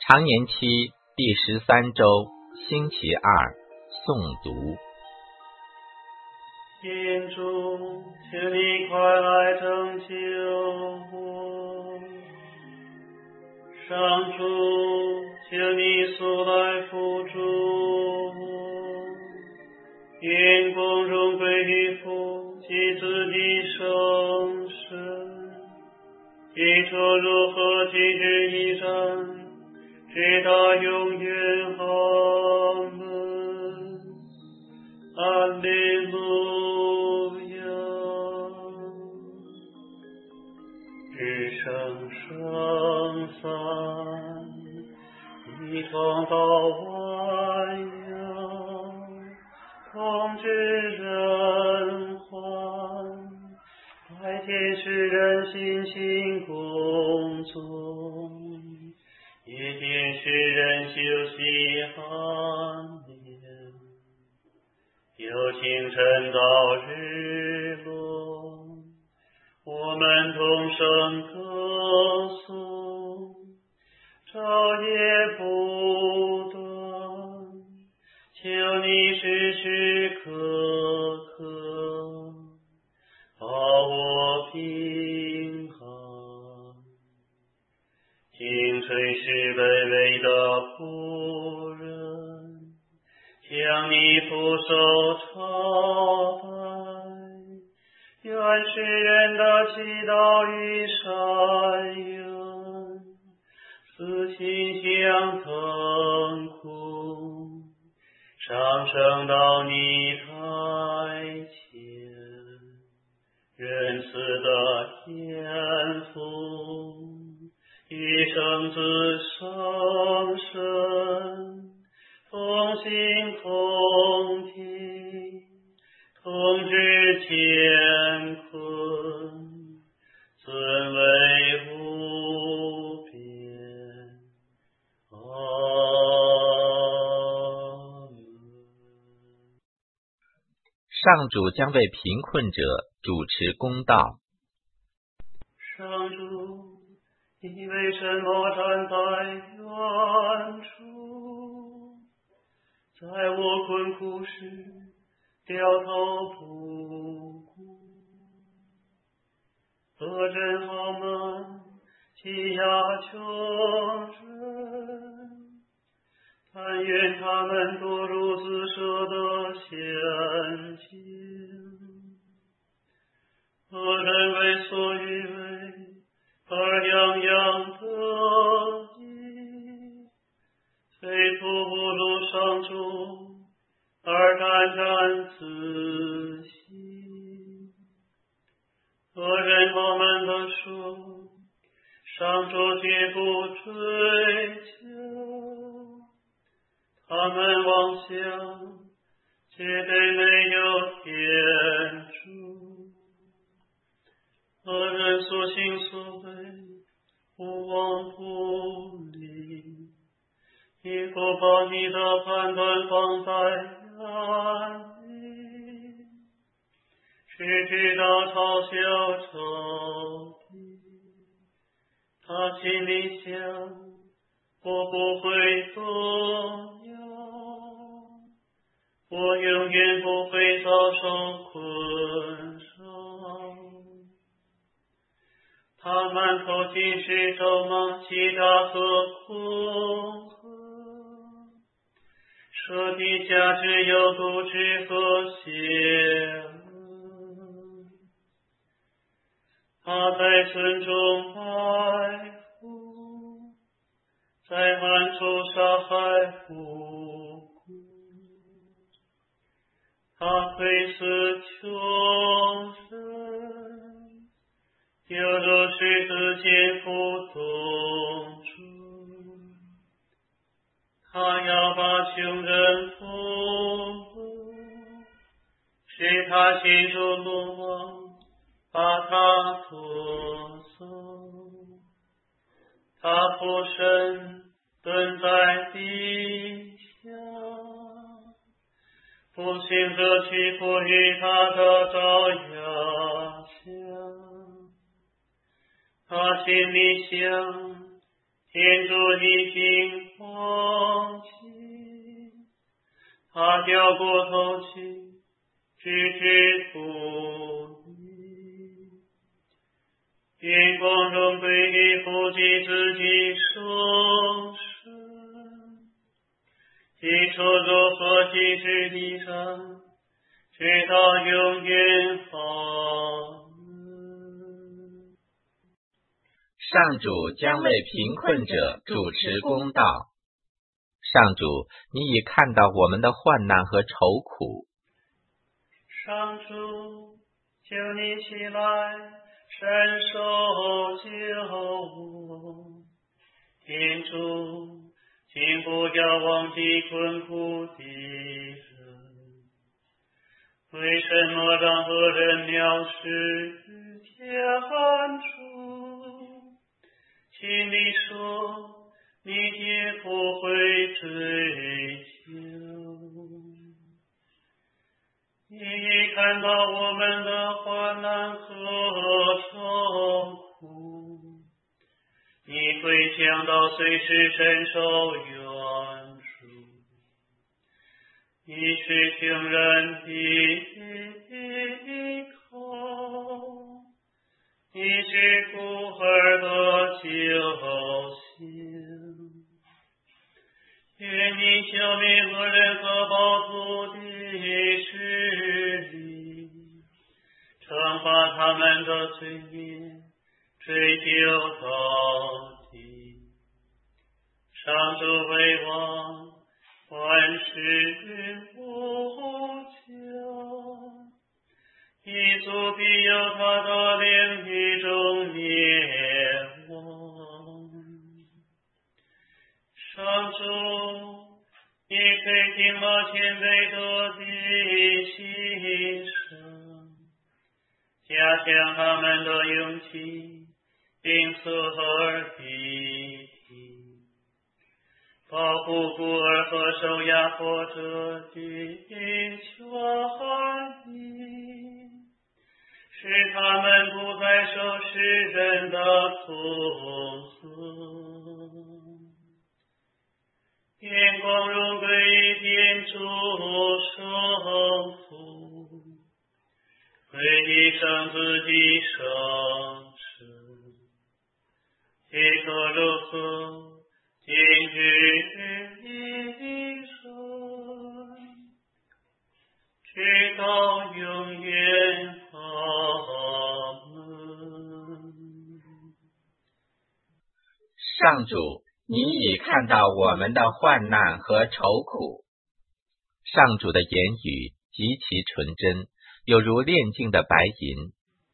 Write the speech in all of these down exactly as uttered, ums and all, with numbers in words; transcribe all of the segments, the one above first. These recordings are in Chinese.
常年期第十三周星期二诵读。 天主，请你快来拯救我。上主，请你速来扶助我。愿光荣归于父及子的圣神，一处如何今日依然，直到永远。阿门。阿利路亚。至圣圣三，一同到万有，同知人欢，拜天使人辛勤工作，一定使人休息安眠。有清晨到日落，我们同声歌颂，昼夜不断，求你时时刻刻保我平安。请垂视卑微的仆人，将你俯首朝拜，愿世人的祈祷与善缘，此心相疼苦，上升到你台前。仁慈的天父，与圣子圣神同心同体，同知乾坤，尊为无边。阿门。 上主将为贫困者主持公道。 上主，你为什么站在远处？在我困苦时掉头不顾。恶人豪门欺压穷人，但愿他们堕入自设的陷阱。恶人为所欲为，而洋洋得意，非徒不如上主，而沾沾自喜。恶人我们的说，上主绝不追究，他们妄想绝对没有天主。恶人所行所为，无往不利，你不把你的判断放在眼里，只知道嘲笑仇敌。他心里想，我不会动摇，我永远不会遭受困扰。他满口尽是咒骂、欺诈和恐吓，说的价值有毒质和邪恶。他在村中埋伏，在暗处杀害无辜。他会死穷人，犹如狮子见负东主。他要把穷人俘虏，使他陷入鲁网，把他夺走。他俯身蹲在地下，不幸者屈服于他的爪牙下。他心里想， 天主已经忘记，他掉过头去，置之不理。愿光荣归于父及子及圣神，起初如何及至地上，直到永远。阿门。 上主将为贫困者主持公道。上主，你已看到我们的患难和愁苦。 上主，求你起来，伸手救我。天主，请不要忘记困苦的人。为什么让恶人藐视天主？请你说，你也不会追究。你已看到我们的患难和愁苦，你会想到随时伸手援助。你是穷人的依靠，你是孤儿的救星。愿你消灭恶人和暴徒的势力，惩罚他们的罪孽，追究到底。上主为王，万事无疆，一族必有他的另一种灭亡。上主，你垂听了谦卑者的心声，加强他们的勇气，并侧耳谛听，保护孤儿和受压迫者的权益，使他们不再受世人的控诉。愿光荣归于天主圣父，归于圣子的圣神，亦可如何，今日一生，直到永远。阿门。 上主，你已看到我们的患难和愁苦。上主的言语极其纯真，有如炼净的白银。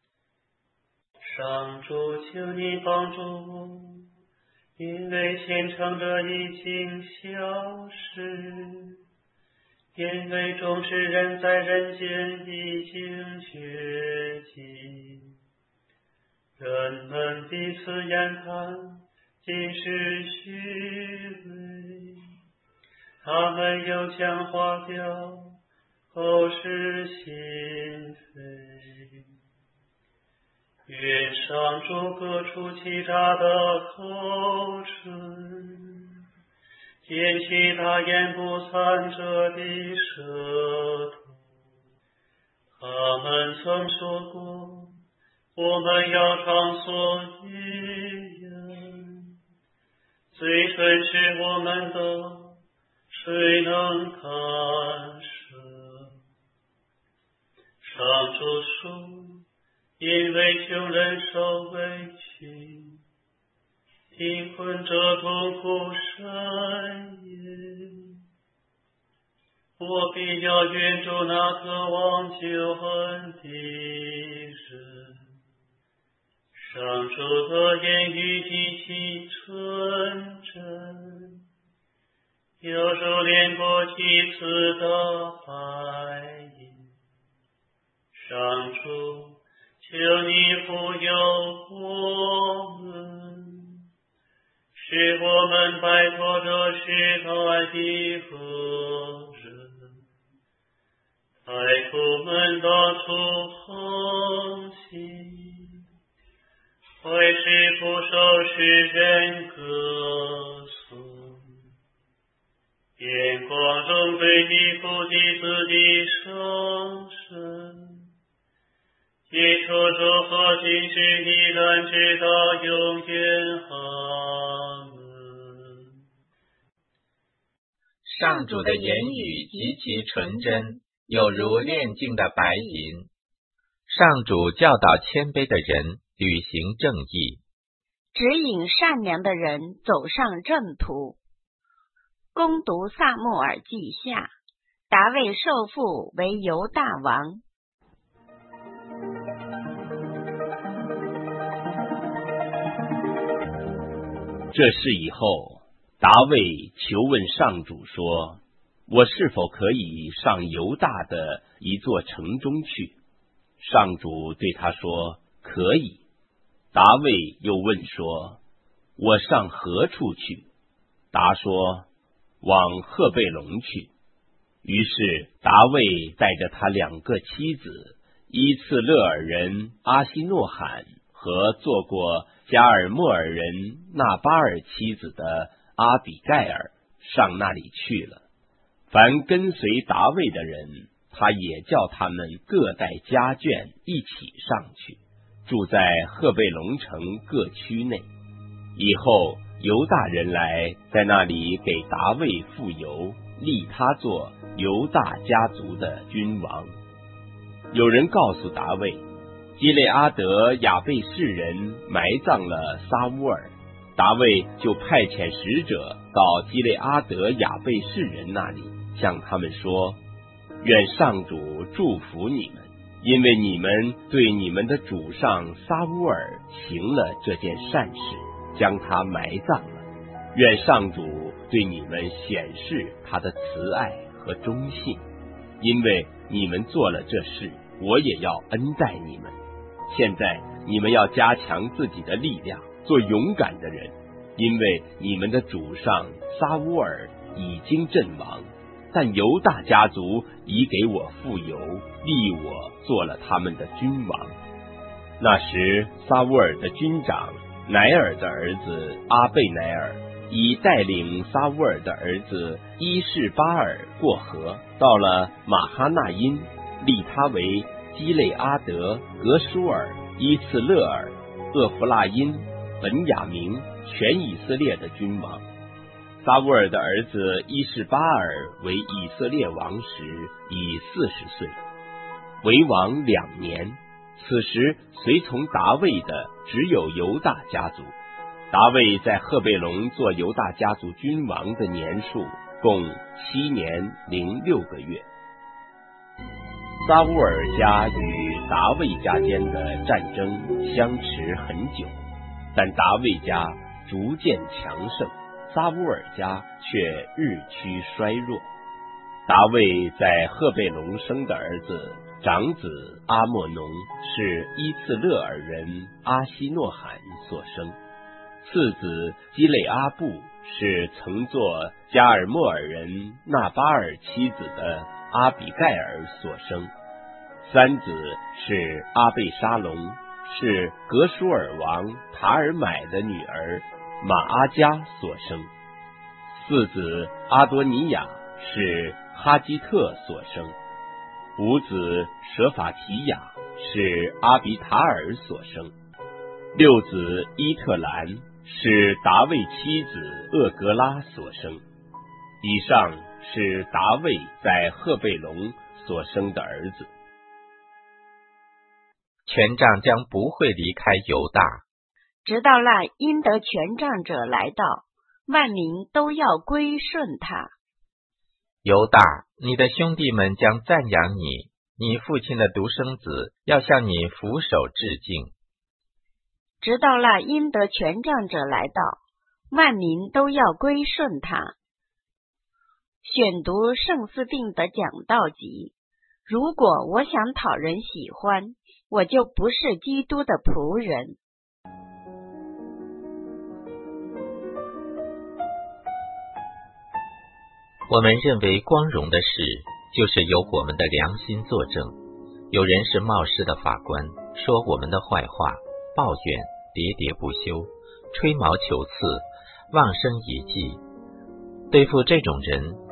上主，求你帮助我，因为虔诚者已经消失，因为众世人在人间已经绝迹，人们彼此言谈，尽是虚伪，他们又讲话调，口是心非。愿上主割除欺诈的口唇，剪去他言不惭者的舌头。他们曾说过，我们要畅所欲言，嘴唇是我们的，谁能干涉？上主说，因为穷人受委屈，贫困者痛苦深也。我必要援助那渴望救恩的人。上主的言语极其纯真，有如炼过几次的白银。上主，求你护佑我们，使我们摆脱这时代的恶人，爱徒们当初横行，会使不受世人割愿光荣归地父及子的圣神，以求主和今世依然直到永远。阿门。 上主的言语极其纯真，有如炼净的白银。上主教导谦卑的人履行正义， 指引善良的人走上正途。攻读撒母耳记下，大卫受父为犹大王。 这事以后，大卫求问上主说：我是否可以上犹大的一座城中去？上主对他说：可以。大卫又问说：我上何处去？答说：往赫贝龙去。于是大卫带着他两个妻子，伊次勒尔人阿希诺罕和做过加尔默尔人纳巴尔妻子的阿比盖尔上那里去了。凡跟随大卫的人，他也叫他们各带家眷一起上去，住在赫贝龙城各区内。以后犹大人来，在那里给大卫傅油，立他做犹大家族的君王。有人告诉大卫，基列阿德亚贝士人埋葬了撒乌尔，大卫就派遣使者到基列阿德亚贝士人那里，向他们说：愿上主祝福你们，因为你们对你们的主上撒乌尔行了这件善事，将他埋葬了。愿上主对你们显示他的慈爱和忠信，因为你们做了这事，我也要恩待你们。现在你们要加强自己的力量，做勇敢的人，因为你们的主上撒乌尔已经阵亡，但犹大家族已给我傅油，立我做了他们的君王。那时撒乌尔的军长乃尔的儿子阿贝乃尔已带领撒乌尔的儿子伊士巴尔过河，到了马哈纳因，立他为基累阿德、格舒尔、伊次勒尔、厄弗拉因、本雅明全以色列的君王。撒乌尔的儿子伊士巴尔为以色列王时已四十岁，为王两年。此时随从大卫的只有犹大家族。大卫在赫贝龙做犹大家族君王的年数共七年零六个月。撒乌尔家与大卫家间的战争相持很久，但大卫家逐渐强盛，撒乌尔家却日趋衰弱。大卫在赫贝龙生的儿子长子阿莫农是伊次勒尔人阿希诺罕所生，次子基累阿布是曾做加尔默尔人纳巴尔妻子的阿比盖尔所生，三子是阿贝沙龙，是格舒尔王塔尔买的女儿马阿加所生，四子阿多尼亚是哈基特所生，五子舍法提亚是阿比塔尔所生，六子伊特兰是达卫妻子厄格拉所生。以上是达卫在赫贝龙所生的儿子。 权杖将不会离开犹大， 直到那应得权杖者来到，万民都要归顺他。 犹大，你的兄弟们将赞扬你，你父亲的独生子要向你俯首致敬。 直到那应得权杖者来到，万民都要归顺他。选读圣斯定的讲道集。如果我想讨人喜欢，我就不是基督的仆人。 我们认为光荣的事，就是由我们的良心作证。有人是冒失的法官，说我们的坏话，抱怨，喋喋不休，吹毛求疵，妄声一计。对付这种人，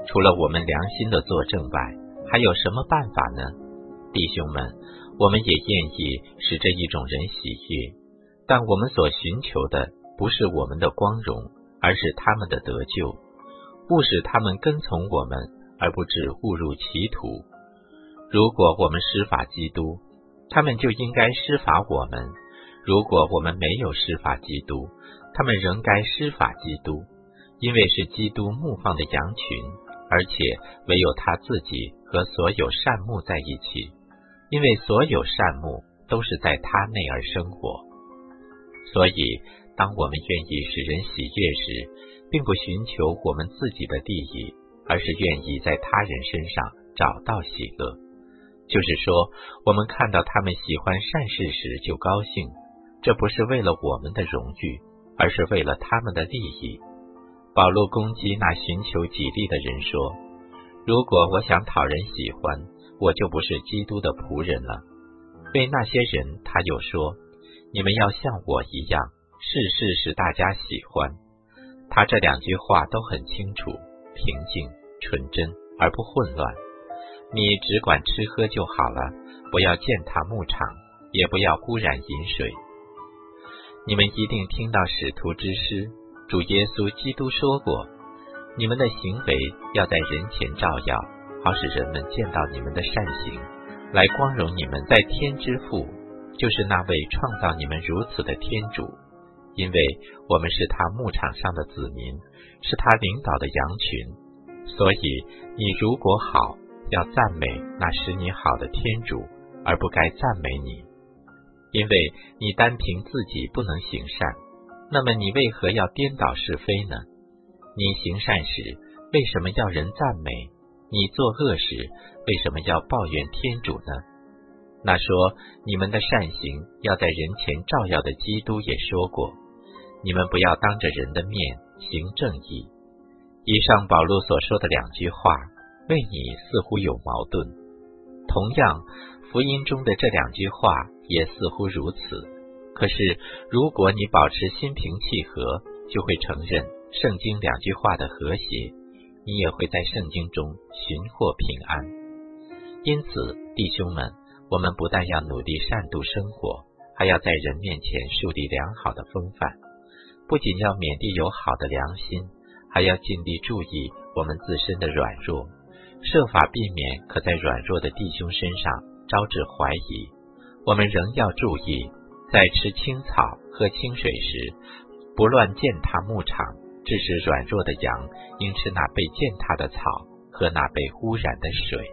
除了我们良心的作证外，还有什么办法呢？弟兄们，我们也愿意使这一种人喜悦，但我们所寻求的不是我们的光荣，而是他们的得救，勿使他们跟从我们，而不致误入歧途。如果我们施法基督，他们就应该施法我们；如果我们没有施法基督，他们仍该施法基督，因为是基督牧放的羊群，而且唯有他自己和所有善牧在一起，因为所有善牧都是在他内而生活。所以当我们愿意使人喜悦时，并不寻求我们自己的利益，而是愿意在他人身上找到喜乐。就是说，我们看到他们喜欢善事时就高兴，这不是为了我们的荣誉，而是为了他们的利益。保罗攻击那寻求己利的人说，如果我想讨人喜欢，我就不是基督的仆人了。对那些人他又说，你们要像我一样，事事使大家喜欢。他这两句话都很清楚，平静、纯真而不混乱。你只管吃喝就好了，不要践踏牧场，也不要污染饮水。你们一定听到使徒之师，主耶稣基督说过，你们的行为要在人前照耀，好使人们见到你们的善行，来光荣你们在天之父，就是那位创造你们如此的天主。因为我们是他牧场上的子民，是他领导的羊群，所以你如果好，要赞美那使你好的天主，而不该赞美你。因为你单凭自己不能行善，那么你为何要颠倒是非呢？你行善时，为什么要人赞美？你做恶时，为什么要抱怨天主呢？那说你们的善行要在人前照耀的基督也说过，你们不要当着人的面行正义。以上保罗所说的两句话，为你似乎有矛盾。同样，福音中的这两句话也似乎如此。可是，如果你保持心平气和，就会承认圣经两句话的和谐，你也会在圣经中寻获平安。因此，弟兄们，我们不但要努力善度生活，还要在人面前树立良好的风范。不仅要勉励有好的良心，还要尽力注意我们自身的软弱，设法避免可在软弱的弟兄身上招致怀疑。我们仍要注意，在吃青草喝清水时，不乱践踏牧场，致使软弱的羊应吃那被践踏的草，喝那被污染的水。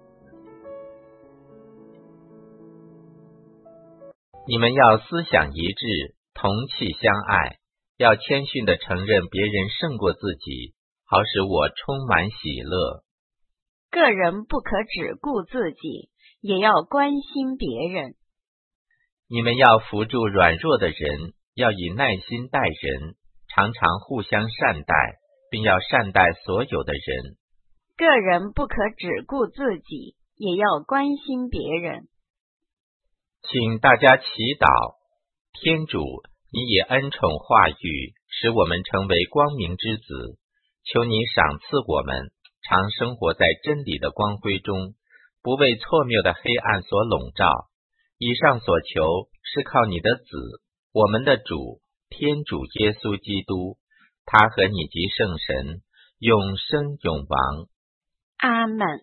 你们要思想一致，同气相爱，要谦逊地承认别人胜过自己，好使我充满喜乐。 个人不可只顾自己，也要关心别人。 你们要扶助软弱的人，要以耐心待人，常常互相善待，并要善待所有的人。 个人不可只顾自己，也要关心别人。 请大家祈祷，天主，你以恩宠化育，使我们成为光明之子，求你赏赐我们，常生活在真理的光辉中，不为错谬的黑暗所笼罩。以上所求是靠你的子，我们的主，天主耶稣基督，他和你及圣神，永生永王。 阿们。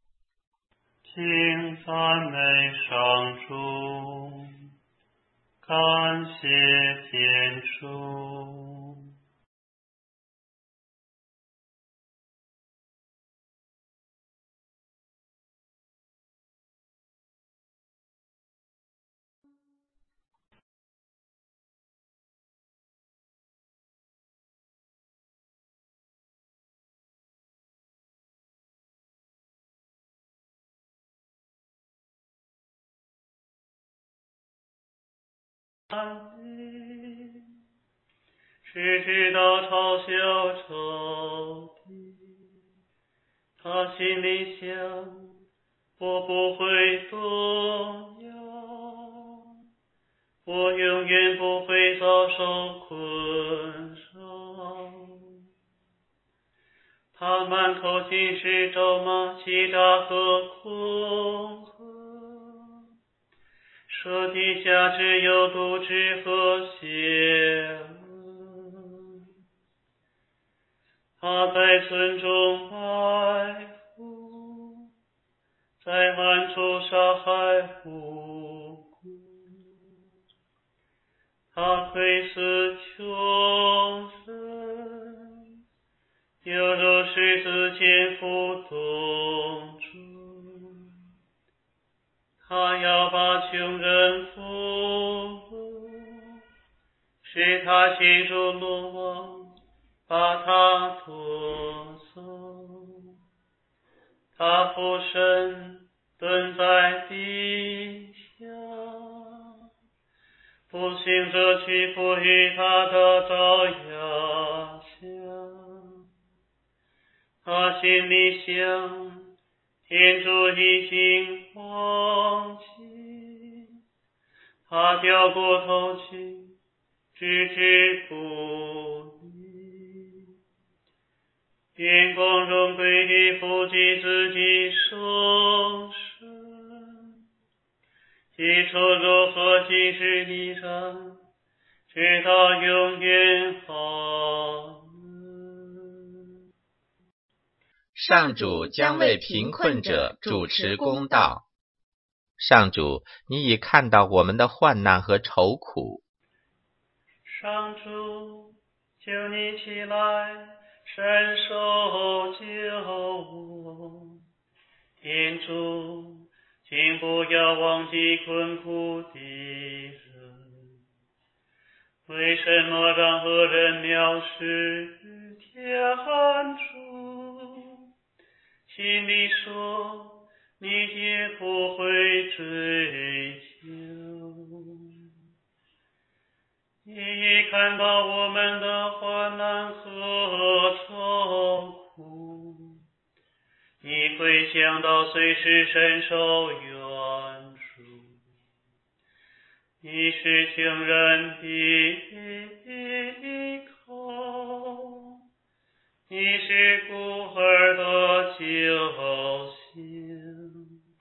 请赞美上主，感谢天主。是知道嘲笑仇敌，他心里想，我不会动摇，我永远不会遭受困扰。 他满口尽是咒骂、欺诈和恐吓，说地下只有毒质和邪恶。他在村中埋伏，在暗处杀害无辜。他窥视穷人，犹如狮子潜伏洞中。他要把穷人俘虏，使他陷入罗网，把他夺走。他俯身蹲在地下，不幸者屈服于他的爪牙下。他心里想，天主已经忘记，他掉过头去，置之不理。愿光荣归于父及子及圣神，起初如何，今日依然，直到永远。阿门。 上主将为贫困者主持公道。上主，你已看到我们的患难和愁苦。 上主，求你起来，伸手救我。天主，请不要忘记困苦的人。为什么让恶人藐视天主？心里说，你也不会追究。你已看到我们的患难和愁苦，你会想到随时伸手援助。你是穷人的依靠，你是孤儿的救星。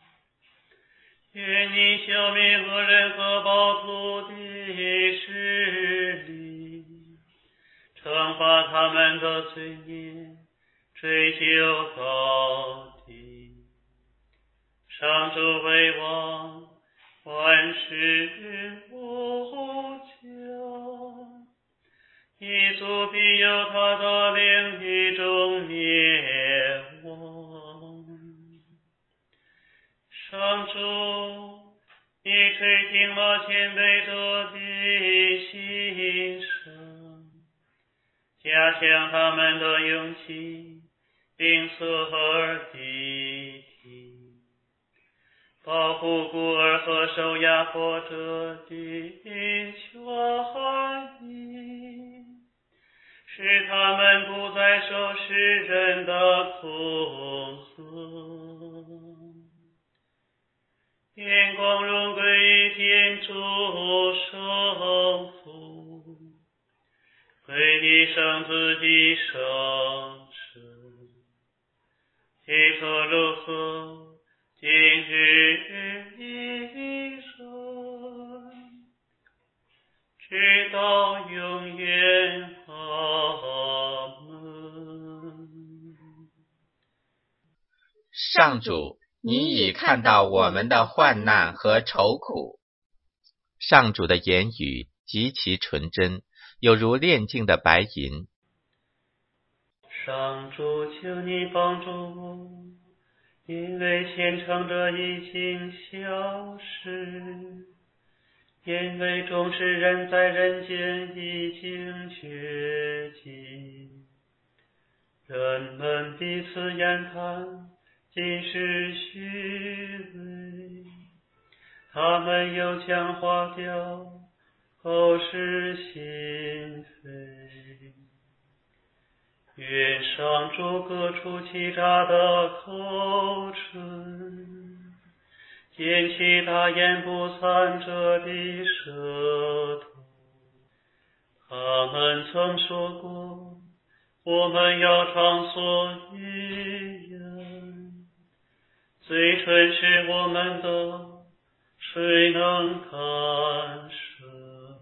愿你消灭恶人和暴徒的势力，惩罚他们的罪孽，追究到底。上主为王，万事无疆，一族必有他的另一种灭亡。上主，你垂听了谦卑者的心声，加强他们的勇气，并侧耳谛听，保护孤儿和受压迫者的权益，使他们不再受世人的恐吓。愿光荣归于天主圣父，归于圣子的圣神。起初如何，今日依然，直到永远。阿门。 上主，你已看到我们的患难和愁苦。上主的言语极其纯真，有如炼净的白银。 上主，求你帮助我，因为虔诚者已经消失，因为众世人在人间已经绝迹，人们彼此言谈，尽是虚伪，他们又强化掉口是心非。愿上主割除欺诈的口唇，剪去他言不惭者的舌头。他们曾说过， 我们要畅所欲言，嘴唇是我们的，谁能干涉？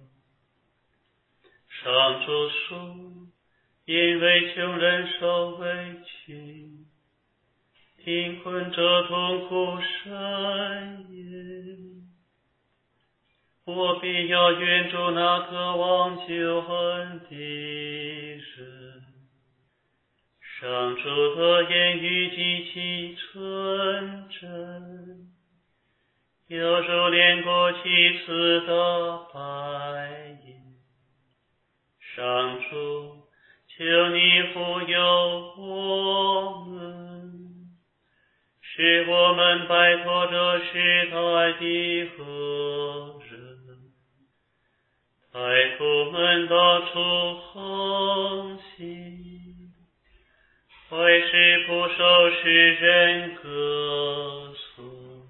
上主说，因为穷人受委屈，贫困者痛苦呻吟，我必要援助那渴望救恩的人。上主的言语极其纯真，有如连过其次的白银。上主，求你护佑我们，使我们摆脱这时代的恶人，太仆们到处横行，坏事不受世人歌颂，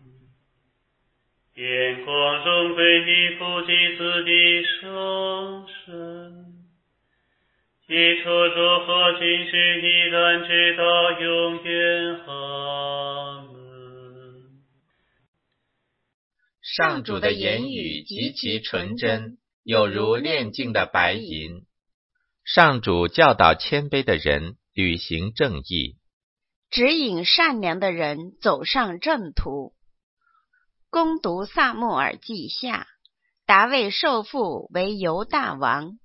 眼光中归你父及子的圣神，基础如何今世依然直到永远。阿门。 上主的言语极其纯真，有如炼净的白银。上主教导谦卑的人履行正义， 指引善良的人走上正途。攻读撒母耳记下，达味受父为犹大王。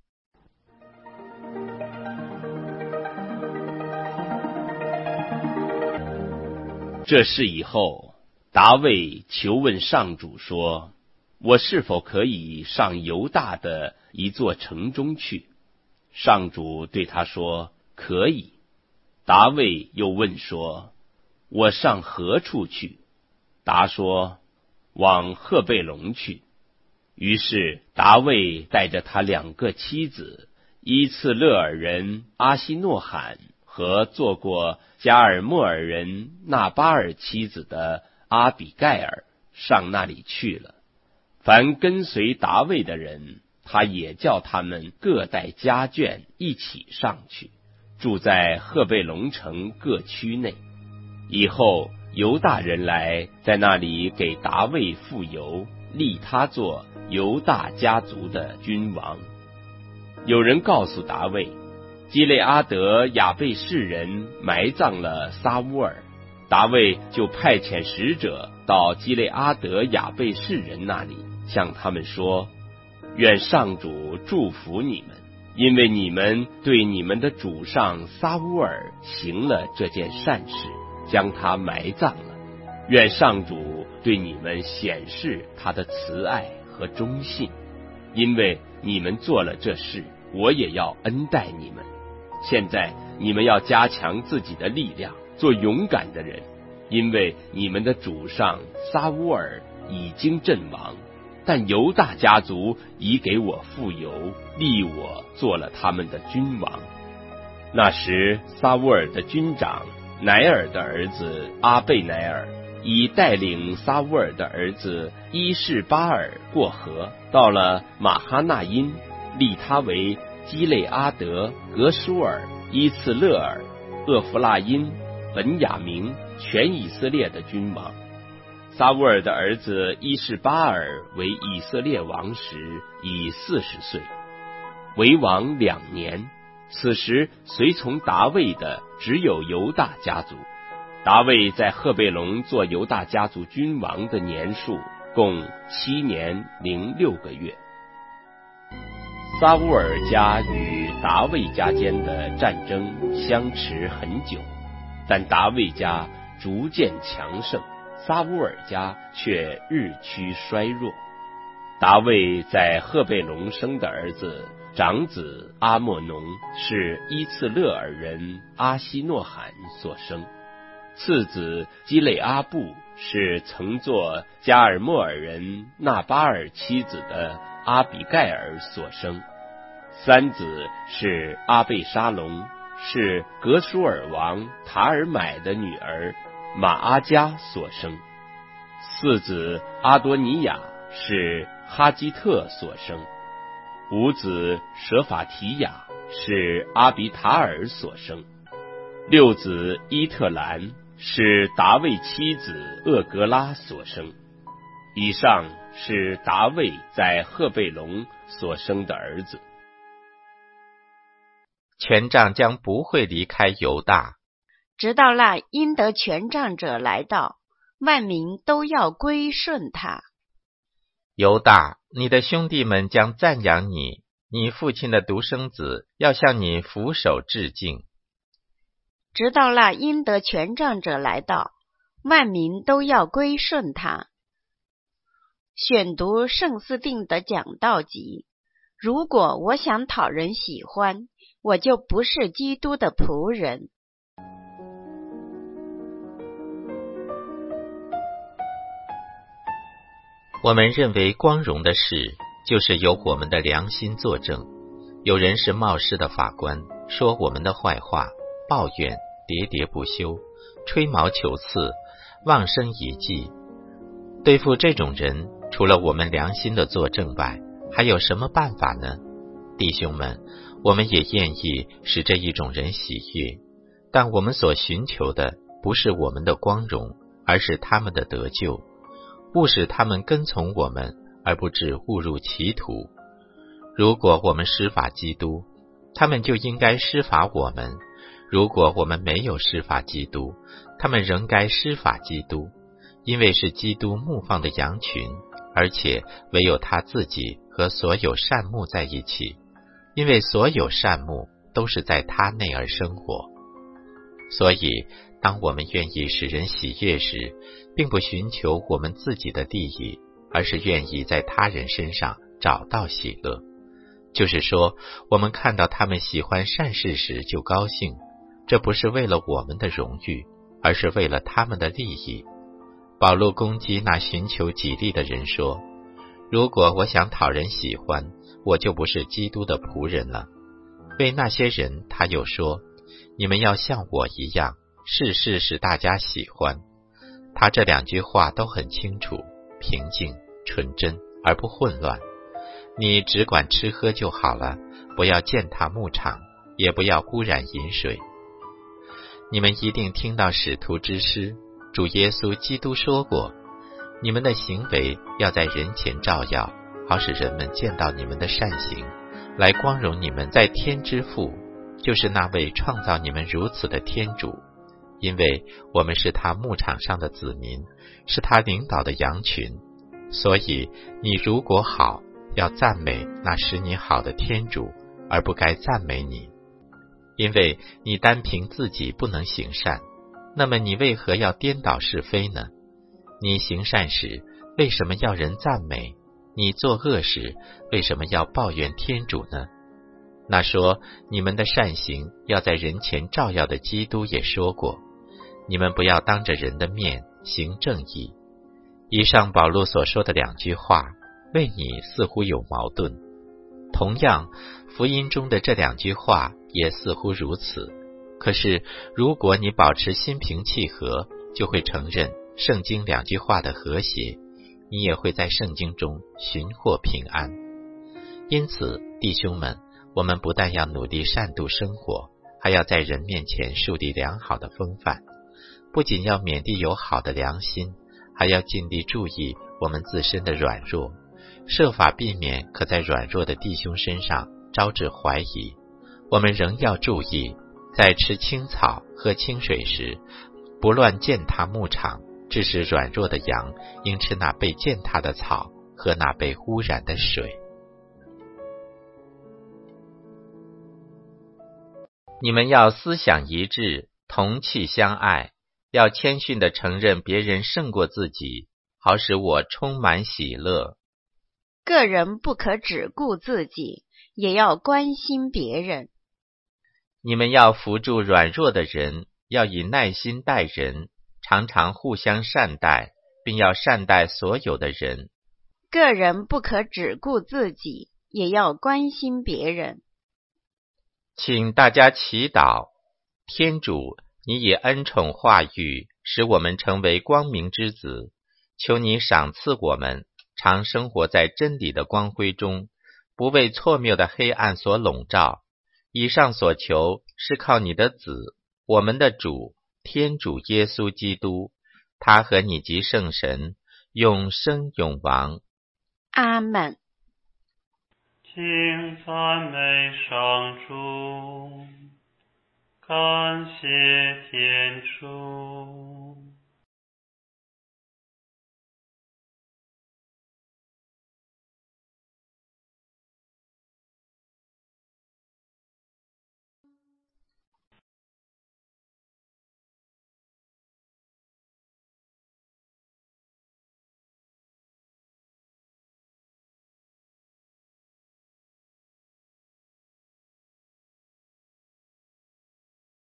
这事以后，达味求问上主说，我是否可以上犹大的一座城中去？上主对他说，可以。达味又问说，我上何处去？答说，往赫贝龙去。于是达味带着他两个妻子，伊次勒尔人阿希诺罕和做过加尔默尔人纳巴尔妻子的阿比盖尔上那里去了。凡跟随达味的人，他也叫他们各带家眷一起上去，住在赫贝龙城各区内。以后犹大人来，在那里给达味复油，立他做犹大家族的君王。有人告诉达味，基列阿德亚贝士人埋葬了撒乌尔，达味就派遣使者到基列阿德亚贝士人那里，向他们说，愿上主祝福你们，因为你们对你们的主上撒乌尔行了这件善事，将他埋葬了。愿上主对你们显示他的慈爱和忠信，因为你们做了这事，我也要恩待你们。现在你们要加强自己的力量，做勇敢的人，因为你们的主上撒乌尔已经阵亡，但犹大家族已给我复油，立我做了他们的君王。那时撒乌尔的军长乃尔的儿子阿贝乃尔已带领撒乌尔的儿子伊士巴尔过河，到了马哈纳因，立他为基列阿德、格舒尔、伊次勒尔、厄弗拉因、本雅明全以色列的君王。撒乌尔的儿子伊士巴尔为以色列王时已四十岁，为王两年。此时随从达味的只有犹大家族。达味在赫贝龙做犹大家族君王的年数共七年零六个月。撒乌尔家与达味家间的战争相持很久，但达味家逐渐强盛，撒乌尔家却日趋衰弱。达味在赫贝龙生的儿子长子阿莫农是伊次勒尔人阿希诺罕所生，次子基累阿布是曾做加尔默尔人纳巴尔妻子的阿比盖尔所生，三子是阿贝沙龙，是格舒尔王塔尔买的女儿马阿加所生，四子阿多尼亚是哈基特所生，五子舍法提亚是阿比塔尔所生，六子伊特兰是达味妻子厄格拉所生。以上是达味在赫贝龙所生的儿子。 权杖将不会离开犹大， 直到那应得权杖者来到，万民都要归顺他。 犹大，你的兄弟们将赞扬你，你父亲的独生子要向你俯首致敬。 直到那应得权杖者来到，万民都要归顺他。选读圣斯定的讲道集。如果我想讨人喜欢，我就不是基督的仆人。 我们认为光荣的事，就是由我们的良心作证。有人是冒失的法官，说我们的坏话，抱怨，喋喋不休，吹毛求疵，妄生一计。对付这种人，除了我们良心的作证外，还有什么办法呢？弟兄们，我们也愿意使这一种人喜悦，但我们所寻求的不是我们的光荣，而是他们的得救，勿使他们跟从我们，而不致误入歧途。如果我们施法基督，他们就应该施法我们；如果我们没有施法基督，他们仍该施法基督，因为是基督牧放的羊群，而且唯有他自己和所有善牧在一起，因为所有善牧都是在他内而生活。所以当我们愿意使人喜悦时，并不寻求我们自己的利益，而是愿意在他人身上找到喜乐。就是说，我们看到他们喜欢善事时就高兴，这不是为了我们的荣誉，而是为了他们的利益。保罗攻击那寻求己利的人说，如果我想讨人喜欢，我就不是基督的仆人了。为那些人他又说，你们要像我一样，事事使大家喜欢。他这两句话都很清楚，平静、纯真而不混乱。你只管吃喝就好了，不要践踏牧场，也不要污染饮水。你们一定听到使徒之师，主耶稣基督说过，你们的行为要在人前照耀，好使人们见到你们的善行，来光荣你们在天之父，就是那位创造你们如此的天主。因为我们是他牧场上的子民，是他领导的羊群，所以你如果好，要赞美那使你好的天主，而不该赞美你。因为你单凭自己不能行善，那么你为何要颠倒是非呢？你行善时，为什么要人赞美？你做恶时，为什么要抱怨天主呢？那说你们的善行要在人前照耀的基督也说过，你们不要当着人的面行正义。以上保罗所说的两句话，为你似乎有矛盾。同样，福音中的这两句话也似乎如此。可是，如果你保持心平气和，就会承认圣经两句话的和谐，你也会在圣经中寻获平安。因此，弟兄们，我们不但要努力善度生活，还要在人面前树立良好的风范。不仅要勉励有好的良心，还要尽力注意我们自身的软弱，设法避免可在软弱的弟兄身上招致怀疑。我们仍要注意，在吃青草、喝清水时，不乱践踏牧场，致使软弱的羊应吃那被践踏的草，喝那被污染的水。你们要思想一致，同气相爱，要谦逊地承认别人胜过自己，好使我充满喜乐。 个人不可只顾自己，也要关心别人。 你们要扶助软弱的人，要以耐心待人，常常互相善待，并要善待所有的人。 个人不可只顾自己，也要关心别人。 请大家祈祷。天主，你以恩宠化育，使我们成为光明之子，求你赏赐我们，常生活在真理的光辉中，不为错谬的黑暗所笼罩， 以上所求是靠你的子，我们的主天主耶稣基督，他和你及圣神永生永王。 阿们。 请赞美上主，感谢天主。